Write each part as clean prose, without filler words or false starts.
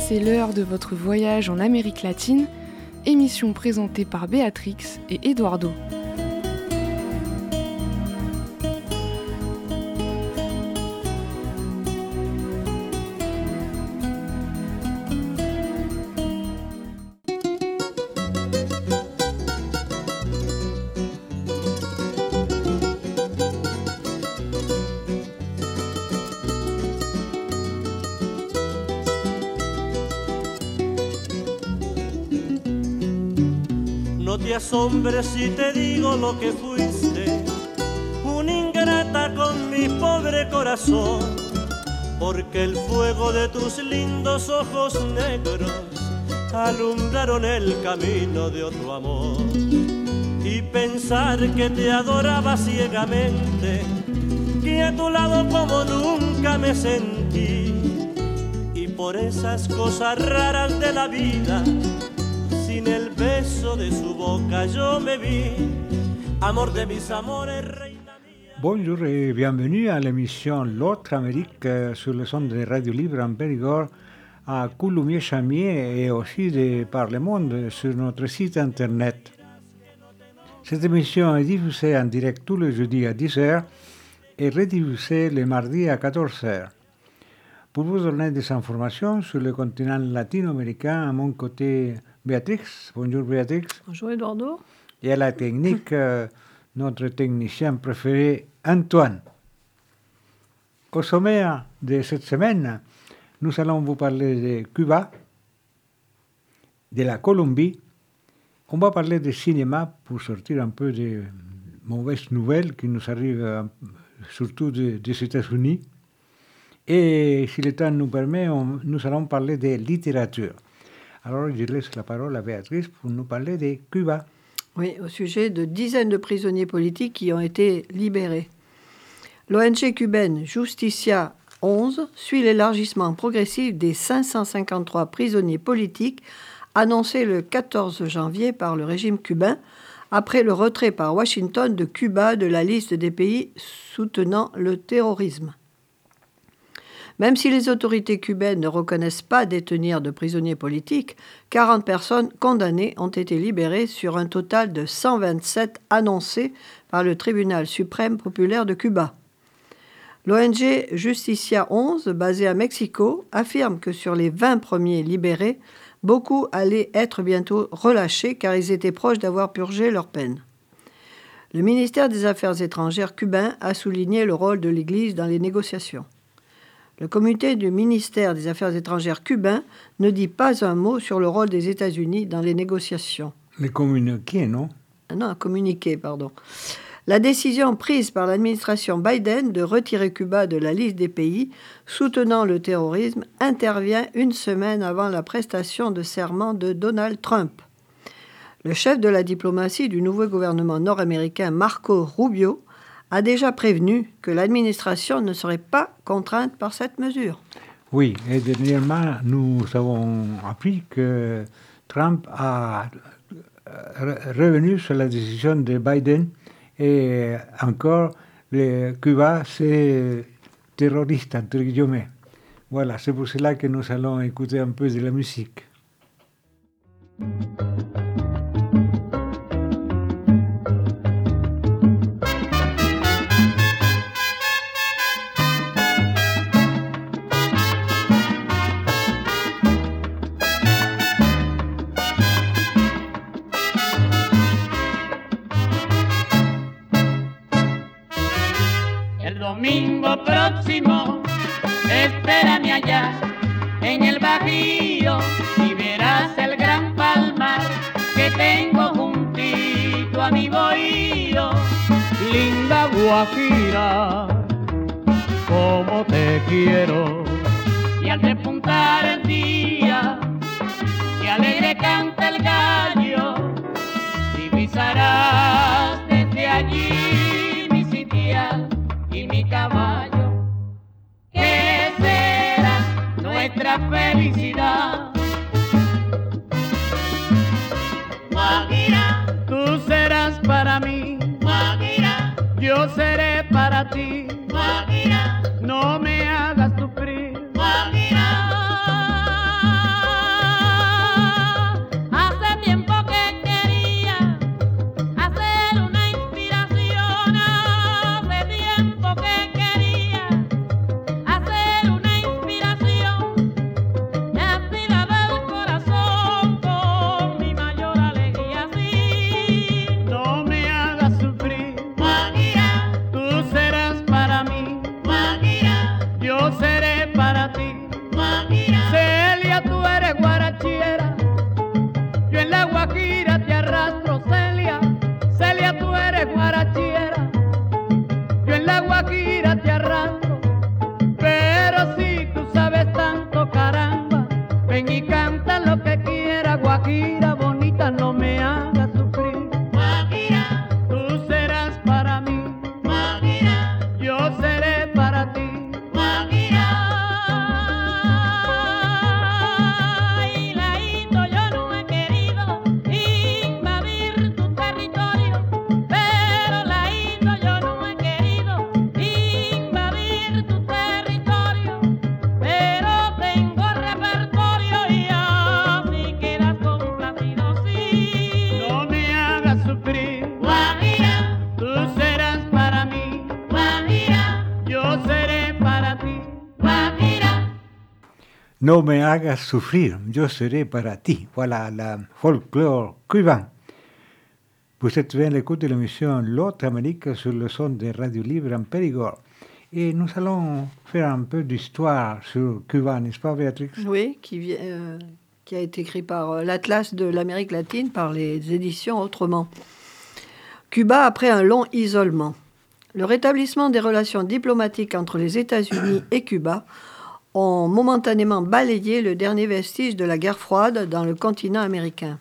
c'est l'heure de votre voyage en Amérique latine, émission présentée par Béatrix et Eduardo. No te asombres si te digo lo que fuiste, una ingrata con mi pobre corazón, porque el fuego de tus lindos ojos negros alumbraron el camino de otro amor. Y pensar que te adoraba ciegamente, que a tu lado como nunca me sentí, y por esas cosas raras de la vida, sin el beso de su boca yo me vi, amor de mis amores, reina mía. Bonjour et bienvenue à l'émission L'autre Amérique sur le son de Radio Libre en Périgord à Coulommiers-Chamiers et aussi par le monde sur notre site internet. Cette émission est diffusée en direct tous les jeudis à 10h et rediffusée le mardi à 14h. Pour vous donner des informations sur le continent latino-américain, à mon côté, Béatrix. Bonjour Béatrix. Bonjour Eduardo. Et à la technique, notre technicien préféré, Antoine. Au sommaire de cette semaine, nous allons vous parler de Cuba, de la Colombie. On va parler de cinéma pour sortir un peu des mauvaises nouvelles qui nous arrivent surtout des États-Unis. Et si le temps nous permet, nous allons parler de littérature. Alors, je laisse la parole à Béatrice pour nous parler de Cuba. Oui, au sujet de dizaines de prisonniers politiques qui ont été libérés. L'ONG cubaine Justicia 11 suit l'élargissement progressif des 553 prisonniers politiques annoncé le 14 janvier par le régime cubain, après le retrait par Washington de Cuba de la liste des pays soutenant le terrorisme. Même si les autorités cubaines ne reconnaissent pas détenir de prisonniers politiques, 40 personnes condamnées ont été libérées sur un total de 127 annoncés par le tribunal suprême populaire de Cuba. L'ONG Justicia 11, basée à Mexico, affirme que sur les 20 premiers libérés, beaucoup allaient être bientôt relâchés car ils étaient proches d'avoir purgé leur peine. Le ministère des Affaires étrangères cubain a souligné le rôle de l'Église dans les négociations. Le comité du ministère des Affaires étrangères cubain ne dit pas un mot sur le rôle des États-Unis dans les négociations. Les communiqués, non ? Non, un communiqué, pardon. La décision prise par l'administration Biden de retirer Cuba de la liste des pays soutenant le terrorisme intervient une semaine avant la prestation de serment de Donald Trump. Le chef de la diplomatie du nouveau gouvernement nord-américain, Marco Rubio, a déjà prévenu que l'administration ne serait pas contrainte par cette mesure. Oui, et dernièrement, nous avons appris que Trump a revenu sur la décision de Biden et encore, Cuba, c'est terroriste, entre guillemets. Voilà, c'est pour cela que nous allons écouter un peu de la musique. Domingo próximo, espérame allá en el Bajío y verás el gran palmar que tengo juntito a mi bohío. Linda Guajira, como te quiero. Y al despuntar el día, que alegre canta el gallo, divisarás desde allí mi sitial y mi caballo, que será nuestra felicidad. Guajira, tú serás para mí. Guajira, yo seré para ti. Guajira, no me hagas sufrir. Guajira, yo seré para ti. Celia, tú eres guarachera, yo en la guajira te arrastro, Celia. Celia, tú eres guarachera, yo en la guajira te arrastro. Pero si tú sabes tanto, caramba, ven y canta lo que quieras, guajira bonita, no me hagas sufrir. Guajira, tú serás para mí. Guajira, yo seré para ti. No me hagas sufrir, yo seré para ti. Voilà, la folklore cubain. Vous êtes bien à l'écoute de l'émission L'autre Amérique sur le son de Radio Libre en Périgord. Et nous allons faire un peu d'histoire sur Cuba, n'est-ce pas, Béatrix? Oui, qui a été écrit par l'Atlas de l'Amérique latine par les éditions Autrement. Cuba après un long isolement. Le rétablissement des relations diplomatiques entre les États-Unis et Cuba ont momentanément balayé le dernier vestige de la guerre froide dans le continent américain.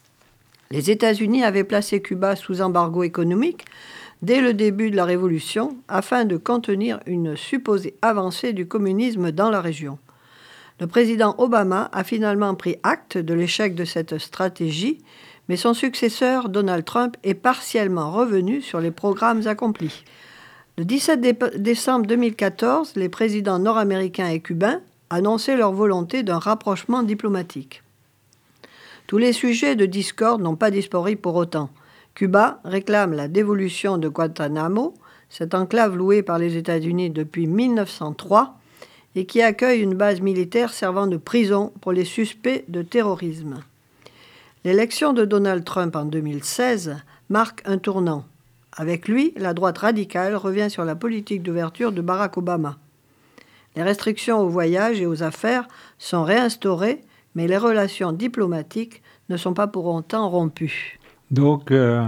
Les États-Unis avaient placé Cuba sous embargo économique dès le début de la Révolution afin de contenir une supposée avancée du communisme dans la région. Le président Obama a finalement pris acte de l'échec de cette stratégie, mais son successeur, Donald Trump, est partiellement revenu sur les programmes accomplis. Le 17 décembre 2014, les présidents nord-américains et cubains annonçaient leur volonté d'un rapprochement diplomatique. Tous les sujets de discorde n'ont pas disparu pour autant. Cuba réclame la dévolution de Guantanamo, cette enclave louée par les États-Unis depuis 1903 et qui accueille une base militaire servant de prison pour les suspects de terrorisme. L'élection de Donald Trump en 2016 marque un tournant. Avec lui, la droite radicale revient sur la politique d'ouverture de Barack Obama. Les restrictions aux voyages et aux affaires sont réinstaurées, mais les relations diplomatiques ne sont pas pour autant rompues. Donc,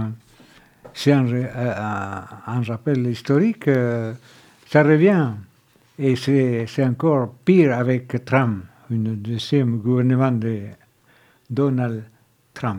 c'est un rappel historique, ça revient, et c'est encore pire avec Trump, un deuxième gouvernement de Donald Trump.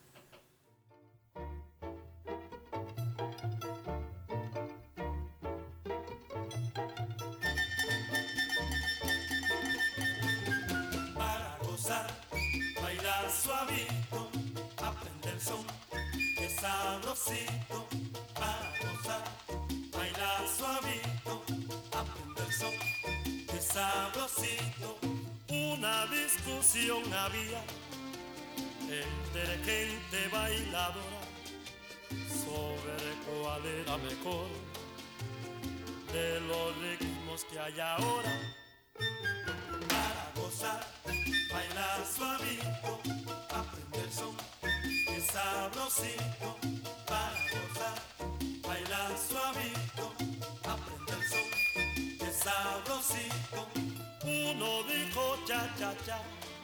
Para gozar, bailar suavito, aprender el son, que sabrosito. Una discusión había entre gente bailadora sobre cuál era mejor de los ritmos que hay ahora. Para gozar, bailar suavito, aprender el son, que sabrosito. Para gozar, bailar suavito, aprender el son, que sabrosito. Uno dijo cha cha cha,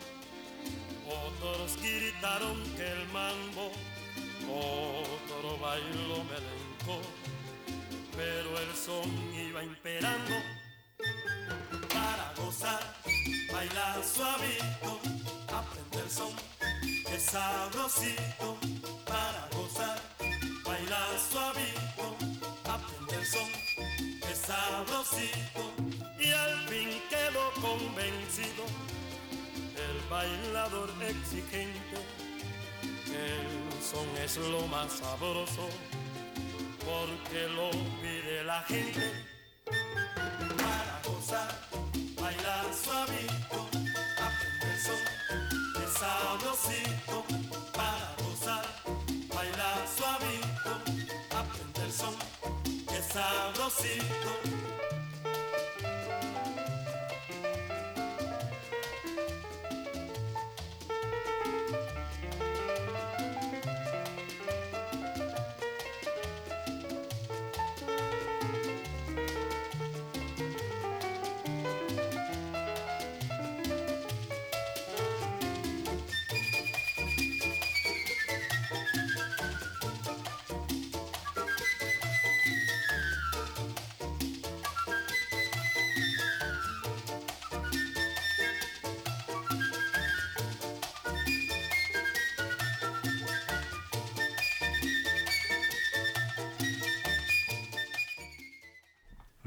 otros gritaron que el mambo, otro bailó melenco, pero el son iba imperando. Para gozar, bailar suavito, aprender el son, que sabrosito. Para gozar, bailar suavito, aprender el son, que sabrosito. Y al fin quedó convencido el bailador exigente que el son es lo más sabroso porque lo pide la gente. Para gozar, bailar suavito, aprender el son, que sabrosito. Para gozar, bailar suavito, aprender el son, que sabrosito.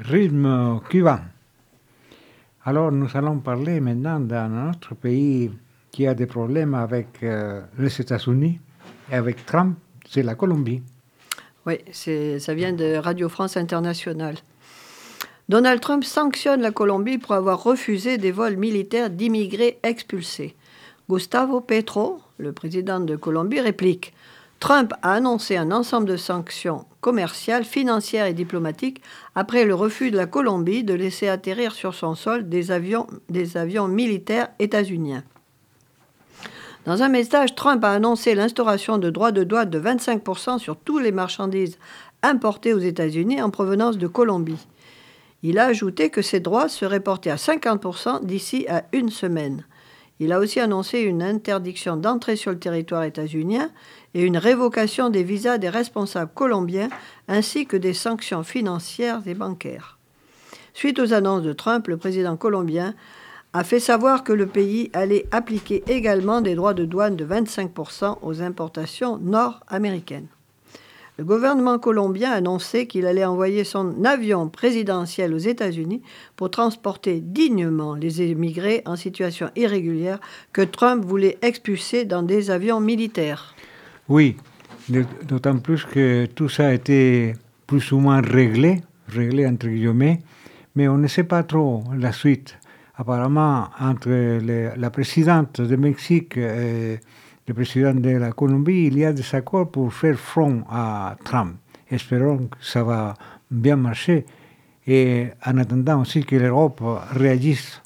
rythme cubain. Alors nous allons parler maintenant d'un autre pays qui a des problèmes avec les États-Unis et avec Trump, c'est la Colombie. Oui, ça vient de Radio France Internationale. Donald Trump sanctionne la Colombie pour avoir refusé des vols militaires d'immigrés expulsés. Gustavo Petro, le président de Colombie, réplique « Trump a annoncé un ensemble de sanctions commerciales, financières et diplomatiques après le refus de la Colombie de laisser atterrir sur son sol des avions militaires états-uniens. » Dans un message, Trump a annoncé l'instauration de droits de douane de 25% sur toutes les marchandises importées aux États-Unis en provenance de Colombie. Il a ajouté que ces droits seraient portés à 50% d'ici à une semaine. Il a aussi annoncé une interdiction d'entrée sur le territoire états-unien et une révocation des visas des responsables colombiens ainsi que des sanctions financières et bancaires. Suite aux annonces de Trump, le président colombien a fait savoir que le pays allait appliquer également des droits de douane de 25% aux importations nord-américaines. Le gouvernement colombien a annoncé qu'il allait envoyer son avion présidentiel aux États-Unis pour transporter dignement les émigrés en situation irrégulière que Trump voulait expulser dans des avions militaires. Oui, d'autant plus que tout ça a été plus ou moins réglé entre guillemets, mais on ne sait pas trop la suite. Apparemment, entre la présidente du Mexique et le président de la Colombie, il y a des accords pour faire front à Trump. Espérons que ça va bien marcher et en attendant aussi que l'Europe réagisse.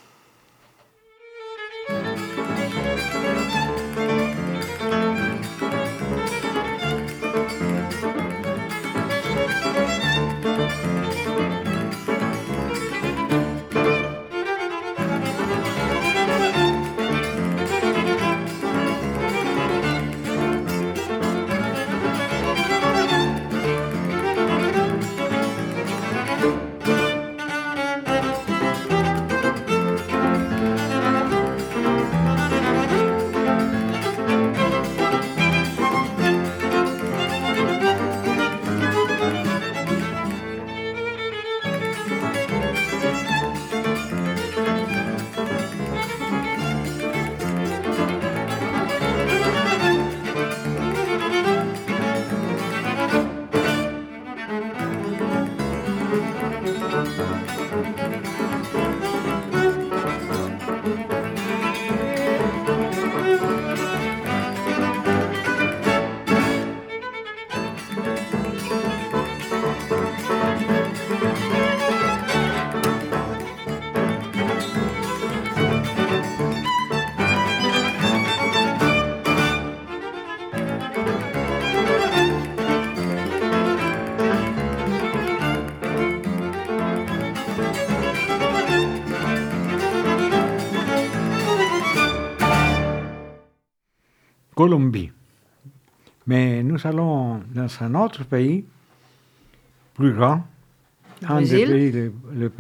Colombie. Mais nous allons dans un autre pays, plus grand, un des pays, le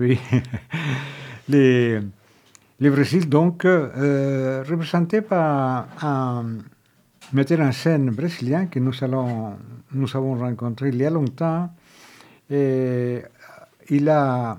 Brésil, donc, représenté par un metteur en scène brésilien que nous avons rencontré il y a longtemps. Et il a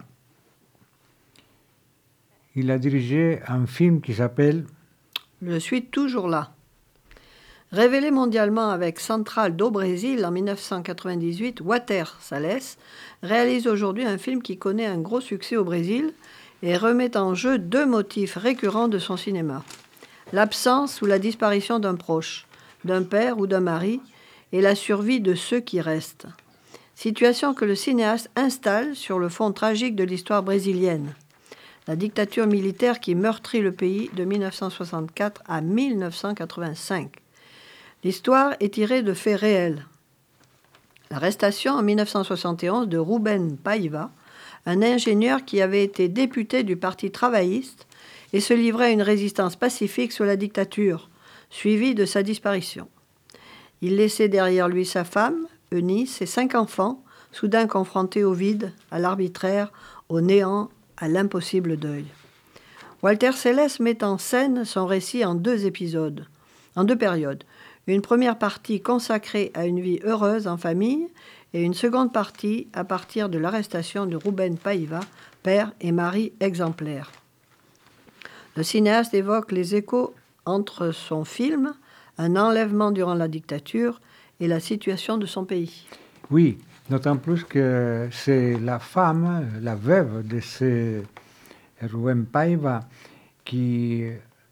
dirigé un film qui s'appelle « Je suis toujours là ». Révélé mondialement avec Central do Brésil en 1998, Walter Salles réalise aujourd'hui un film qui connaît un gros succès au Brésil et remet en jeu deux motifs récurrents de son cinéma. L'absence ou la disparition d'un proche, d'un père ou d'un mari, et la survie de ceux qui restent. Situation que le cinéaste installe sur le fond tragique de l'histoire brésilienne. La dictature militaire qui meurtrit le pays de 1964 à 1985. L'histoire est tirée de faits réels. L'arrestation en 1971 de Rubén Paiva, un ingénieur qui avait été député du Parti travailliste et se livrait à une résistance pacifique sous la dictature, suivie de sa disparition. Il laissait derrière lui sa femme, Eunice, et 5 enfants, soudain confrontés au vide, à l'arbitraire, au néant, à l'impossible deuil. Walter Salles met en scène son récit en deux périodes. Une première partie consacrée à une vie heureuse en famille et une seconde partie à partir de l'arrestation de Rubén Paiva, père et mari exemplaire. Le cinéaste évoque les échos entre son film, un enlèvement durant la dictature, et la situation de son pays. Oui, d'autant plus que c'est la femme, la veuve de ce Rubén Paiva qui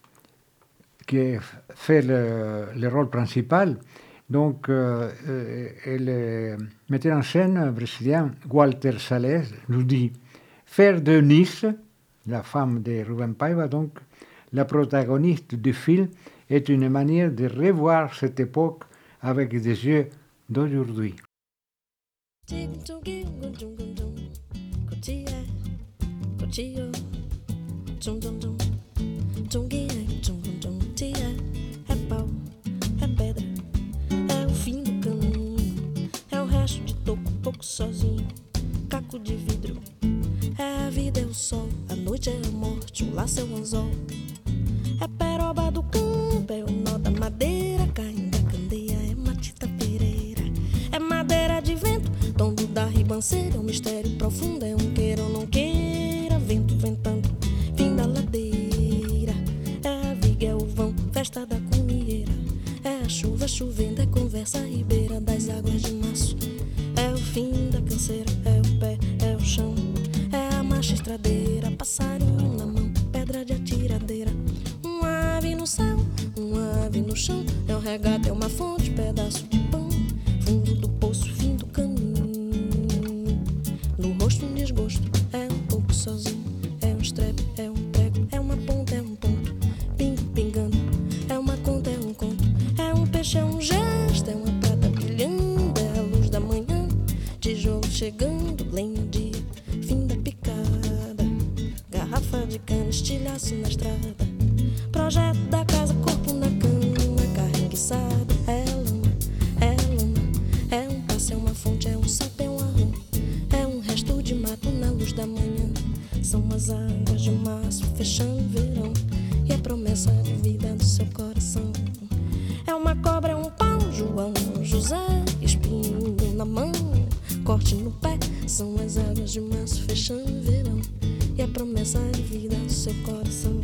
fait le rôle principal. Donc, le metteur en scène brésilien Walter Salles nous dit faire de Nice, la femme de Rubén Paiva, donc la protagoniste du film, est une manière de revoir cette époque avec des yeux d'aujourd'hui. Sozinho, caco de vidro. É a vida, é o sol, a noite é a morte, o laço é o anzol. É peroba do campo, é o nó da madeira, cainga, candeia, é matita pereira. É madeira de vento, tombo da ribanceira, é um mistério profundo, é um queira ou não queira, vento ventando, fim da ladeira. É a viga, é o vão, festa da cumieira. É a chuva chovendo, é conversa ribeira das águas de março. É o fim da canseira, é o pé, é o chão. É a marcha estradeira, passarinho na mão, pedra de atiradeira. Uma ave no céu, uma ave no chão. É o regato, é uma fonte, pedaço de pão. Fundo do poço, fim do caminho. No rosto um desgosto, é um pouco sozinho. É um estrepe, é um prego, é uma ponta, é um ponto. Pingo, pingando, é uma conta, é um conto. É um peixe, é um gesto, é uma prata brilhando. É a luz da manhã. Tijolo chegando, lenha dia, fim da picada. Garrafa de cana, estilhaço na estrada. Projeto da casa, corpo na cama, carro enguiçado. É lama, é lama. É um passo, é uma fonte, é um sapo, é um arrum. É um resto de mato na luz da manhã. São as águas de março fechando o verão. E a promessa de vida do seu coração. É uma cobra, é um pau, João, José, espinho na mão. Corte no pé, são as águas de março fechando o verão. E a promessa de vida do seu coração.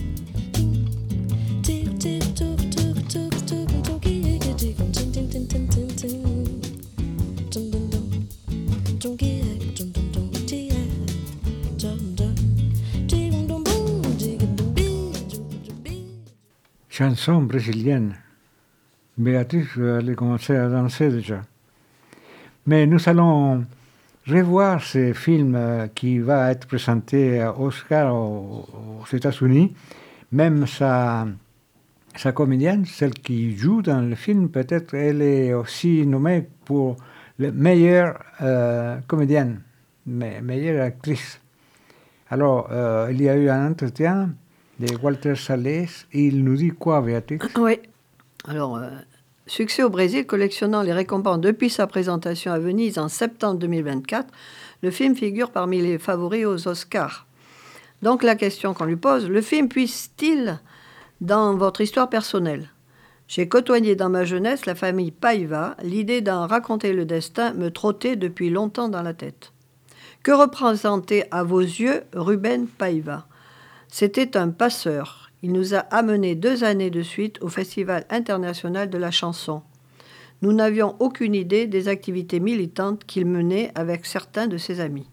Chanson brésilienne. Béatrice allait commencer à danser déjà. Mais nous allons revoir ce film qui va être présenté à Oscar aux États-Unis. Même sa comédienne, celle qui joue dans le film, peut-être elle est aussi nommée pour la meilleure comédienne, meilleure actrice. Alors, il y a eu un entretien de Walter Salles. Il nous dit quoi, Béatrice? Oui. Alors, succès au Brésil, collectionnant les récompenses depuis sa présentation à Venise en septembre 2024, le film figure parmi les favoris aux Oscars. Donc la question qu'on lui pose, le film puise-t-il dans votre histoire personnelle? J'ai côtoyé dans ma jeunesse la famille Paiva, l'idée d'en raconter le destin me trottait depuis longtemps dans la tête. Que représentait à vos yeux Rubén Paiva? C'était un passeur. Il nous a amenés 2 années de suite au Festival international de la chanson. Nous n'avions aucune idée des activités militantes qu'il menait avec certains de ses amis.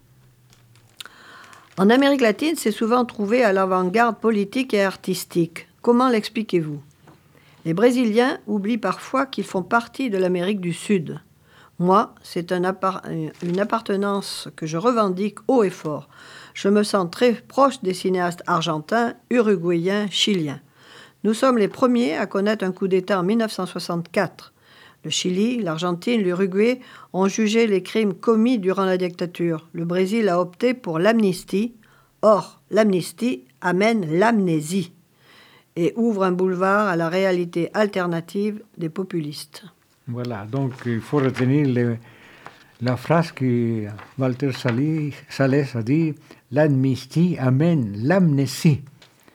En Amérique latine, c'est souvent trouvé à l'avant-garde politique et artistique. Comment l'expliquez-vous? Les Brésiliens oublient parfois qu'ils font partie de l'Amérique du Sud. Moi, c'est une appartenance que je revendique haut et fort. Je me sens très proche des cinéastes argentins, uruguayens, chiliens. Nous sommes les premiers à connaître un coup d'État en 1964. Le Chili, l'Argentine, l'Uruguay ont jugé les crimes commis durant la dictature. Le Brésil a opté pour l'amnistie. Or, l'amnistie amène l'amnésie et ouvre un boulevard à la réalité alternative des populistes. Voilà, donc il faut retenir la phrase que Walter Salles a dit, l'amnistie amène l'amnésie.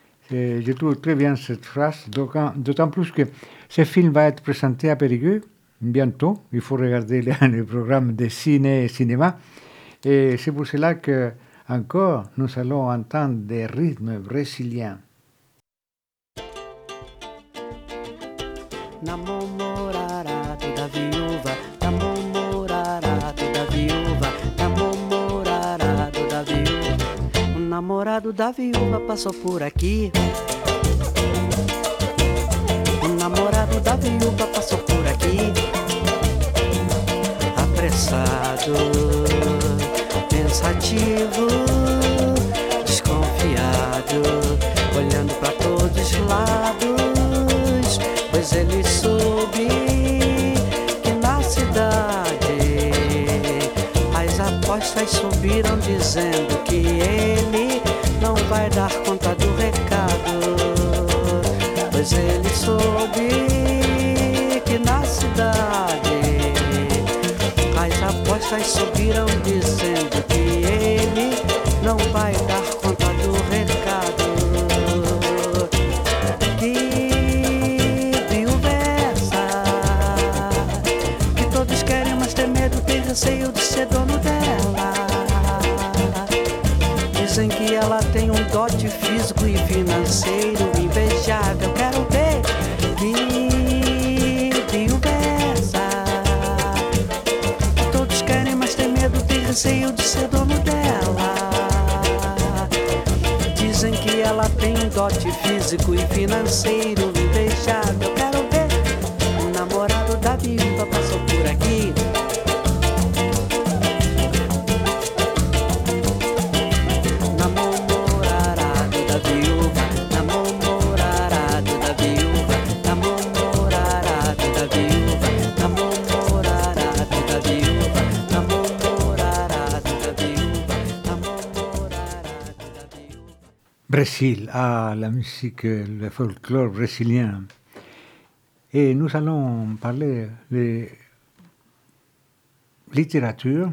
Je trouve très bien cette phrase, d'autant plus que ce film va être présenté à Périgueux bientôt. Il faut regarder les programmes de cinéma. Et c'est pour cela que, encore, nous allons entendre des rythmes brésiliens. Namorado da viúva, namorado da viúva, namorado da viúva. O namorado da viúva passou por aqui. O namorado da viúva passou por aqui. Apressado, pensativo, desconfiado, olhando para todos os lados, pois ele soube que na cidade as apostas subiram dizendo que ele não vai dar conta do recado, pois ele soube que na cidade as apostas subiram dizendo que ele não vai dar conta do recado. Que viúva é essa? Que todos querem, mas tem medo, tem receio de ser dono dela. Dizem que ela tem um dote físico e financeiro invejável. Quero ver. Que viúva é essa? Todos querem, mas tem medo, tem receio de ser dono dela. Dizem que ela tem um dote físico e financeiro invejável. Quero ver. O namorado da viúva passou por aqui. Namorado da viúva, namorado da viúva, namorado da viúva, namorado da viúva, namorado da viúva, namorado da viúva. Brésil, la musique, le folklore brésilien. Et nous allons parler de littérature,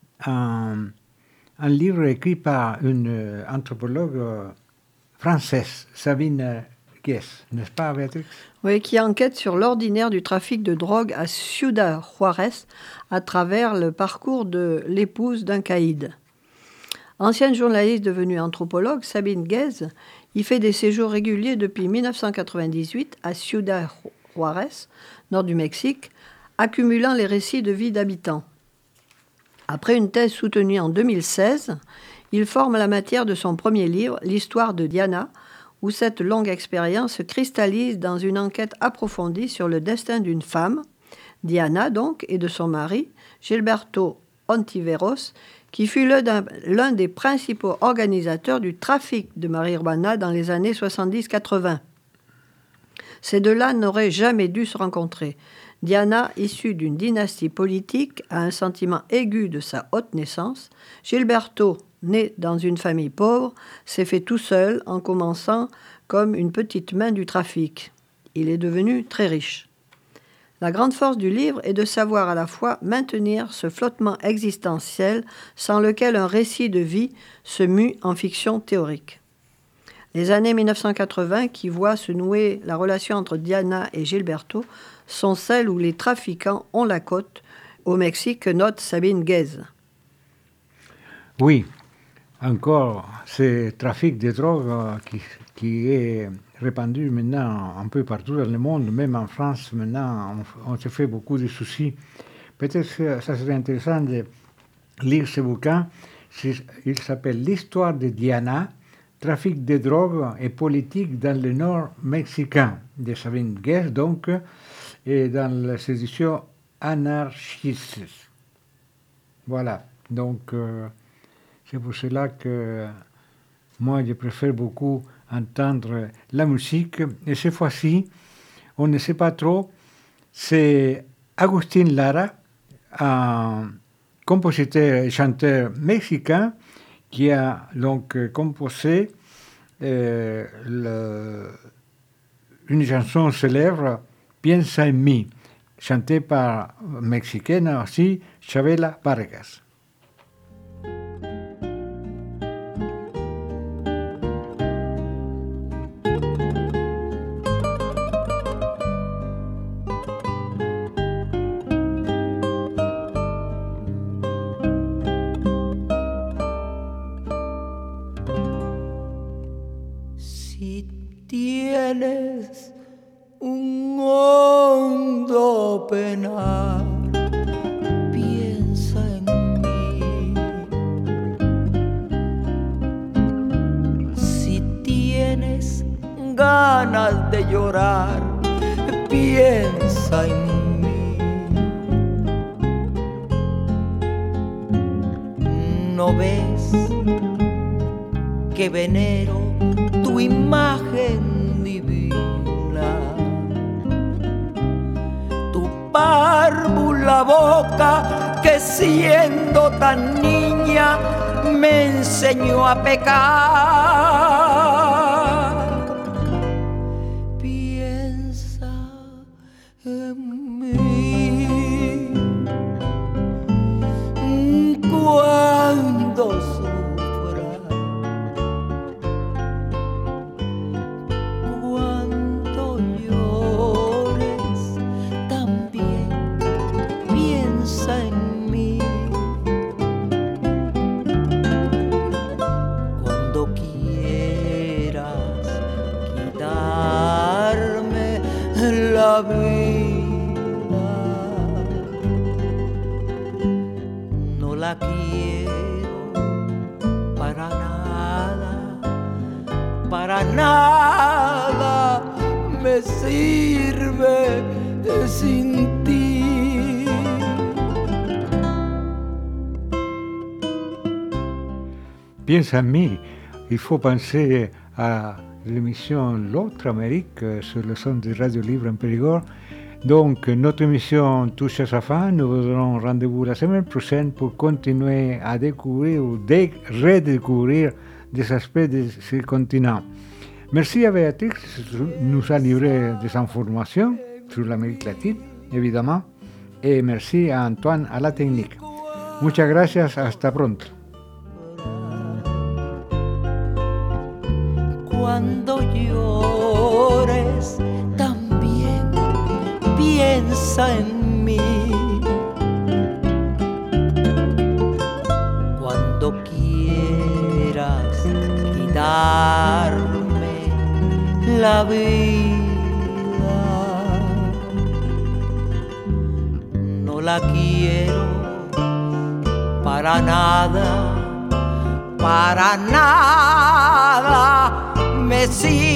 un livre écrit par une anthropologue française, Sabine Guès, n'est-ce pas, Béatrix? Oui, qui enquête sur l'ordinaire du trafic de drogue à Ciudad Juárez à travers le parcours de l'épouse d'un caïd. Ancienne journaliste devenue anthropologue, Sabine Guès y fait des séjours réguliers depuis 1998 à Ciudad Juárez, nord du Mexique, accumulant les récits de vie d'habitants. Après une thèse soutenue en 2016, il forme la matière de son premier livre, L'histoire de Diana, où cette longue expérience se cristallise dans une enquête approfondie sur le destin d'une femme, Diana donc, et de son mari, Gilberto Ontiveros, qui fut l'un des principaux organisateurs du trafic de marijuana dans les années 70-80. Ces deux-là n'auraient jamais dû se rencontrer. Diana, issue d'une dynastie politique, a un sentiment aigu de sa haute naissance. Gilberto, né dans une famille pauvre, s'est fait tout seul en commençant comme une petite main du trafic. Il est devenu très riche. La grande force du livre est de savoir à la fois maintenir ce flottement existentiel sans lequel un récit de vie se mue en fiction théorique. Les années 1980 qui voient se nouer la relation entre Diana et Gilberto sont celles où les trafiquants ont la cote au Mexique, note Sabine Guès. Oui, encore ce trafic de drogue qui est répandu maintenant un peu partout dans le monde, même en France maintenant, on se fait beaucoup de soucis. Peut-être que ça serait intéressant de lire ce bouquin. Il s'appelle L'histoire de Diana, trafic de drogue et politique dans le nord mexicain, de Sabine Guès, donc, et dans les éditions Anarchistes. Voilà, donc c'est pour cela que moi je préfère beaucoup entendre la musique. Et cette fois-ci, on ne sait pas trop, c'est Agustin Lara, un compositeur et chanteur mexicain qui a donc composé une chanson célèbre, Piensa en mí, chantée par mexicaine aussi, Chabela Vargas. Si tienes un hondo penar, piensa en mí. Si tienes ganas de llorar, piensa en mí. ¿No ves que venero tu imagen divina? Tu párvula boca que siendo tan niña me enseñó a pecar. Piensa en mí cuando sufras, cuando llores, también piensa en mí. Cuando quieras quitarme la vida, no la quiero para nada me sirve sin ti. Piensa en mí, il faut penser à l'émission L'autre Amérique sur le son de Radio Libre en Périgord. Donc, notre émission touche à sa fin. Nous vous donnons rendez-vous la semaine prochaine pour continuer à découvrir ou redécouvrir des aspects de ce continent. Merci à Béatrix, nous a livré des informations sur l'Amérique latine, évidemment. Et merci à Antoine à la technique. Muchas gracias, hasta pronto. Cuando llores, también piensa en mí. Cuando quieras quitarme la vida, no la quiero para nada me sirve